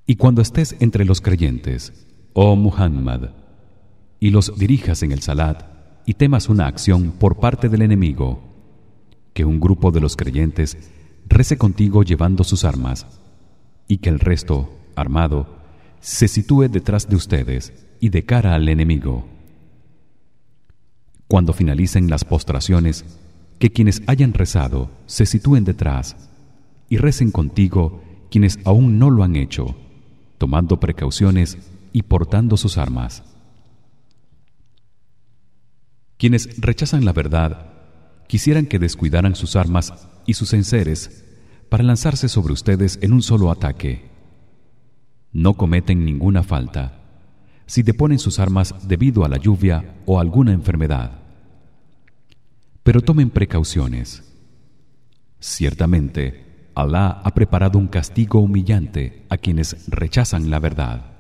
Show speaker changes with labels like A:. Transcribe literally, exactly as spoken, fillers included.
A: Y cuando estés entre los creyentes, oh Muhammad, y los dirijas en el salat y temas una acción por parte del enemigo, que un grupo de los creyentes rece contigo llevando sus armas y que el resto, armado, se sitúe detrás de ustedes y de cara al enemigo. Cuando finalicen las postraciones, que quienes hayan rezado se sitúen detrás y recen contigo quienes aún no lo han hecho, tomando precauciones y portando sus armas. Quienes rechazan la verdad quisieran que descuidaran sus armas y sus enseres para lanzarse sobre ustedes en un solo ataque. No cometen ninguna falta si deponen sus armas debido a la lluvia o alguna enfermedad. Pero tomen precauciones. Ciertamente, Alá ha preparado un castigo humillante a quienes rechazan la verdad.